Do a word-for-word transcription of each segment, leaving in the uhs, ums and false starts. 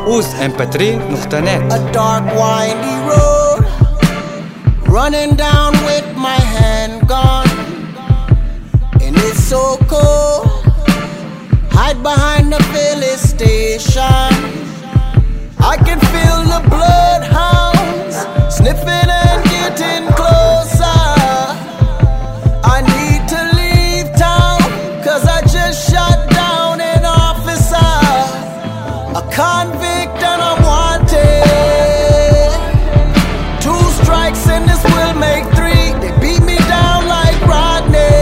اوز ام بي ثري نقطة نت. A dark windy road, running down with my handgun, and it's so cold. Hide behind the filling station. I can feel the bloodhounds sniffing and getting closer. I need to leave town, cause I just shot down an officer, a convict and I'm wanted. Two strikes and this will make three. They beat me down like Rodney,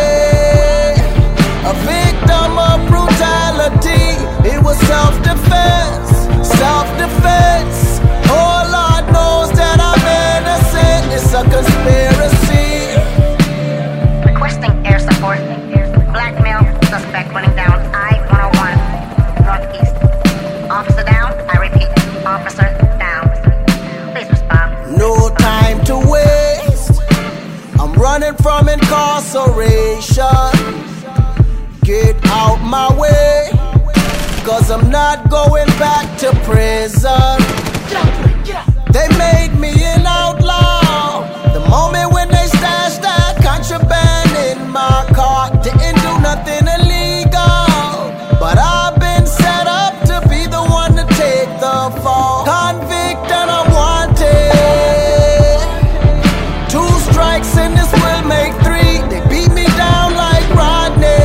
a victim of brutality. It was self-defense, self-defense. Oh Lord knows that I'm innocent. It's a conspiracy. Requesting air support. Blackmail suspect running down I one oh one northeast. Officer down. I repeat, officer down. Please respond. No time to waste. I'm running from incarceration. Get out my way, cause I'm not going back to prison. They made me an outlaw the moment when they stashed that contraband in my car. Didn't do nothing illegal, but I've been set up to be the one to take the fall. Convict and I'm wanted. Two strikes and this will make three. They beat me down like Rodney,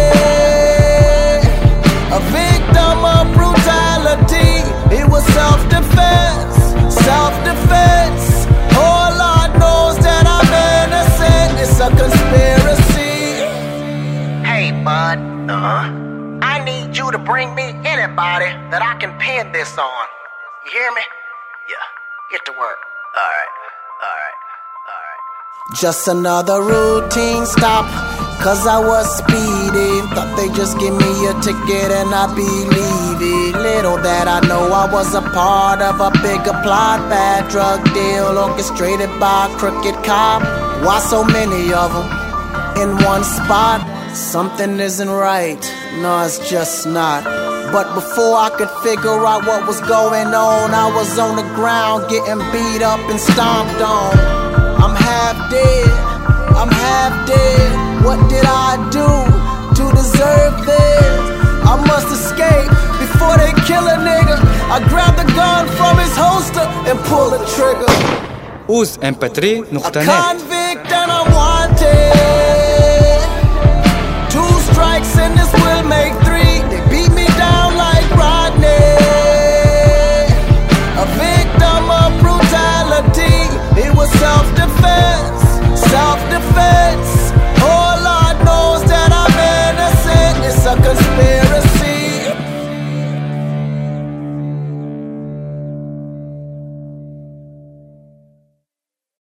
a victim of brutality. It was self-defense, self-defense. Oh Lord knows that I'm innocent. It's a conspiracy. Hey, bud. Uh-huh. I need you to bring me anybody that I can pin this on. You hear me? Yeah. Get to work. Alright. Alright. Alright. Just another routine stop, cause I was speeding. Thought they just give me a ticket and I'd be leaving. Little that I know I was a part of a bigger plot. Bad drug deal orchestrated by a crooked cop. Why so many of them in one spot? Something isn't right, no it's just not. But before I could figure out what was going on, I was on the ground getting beat up and stomped on. I'm half dead, I'm half dead. What did I do to deserve this? I must escape before they kill a nigga. I grab the gun from his holster and pull the trigger. اوز ام بي ثري A نقطة نت. convict and I'm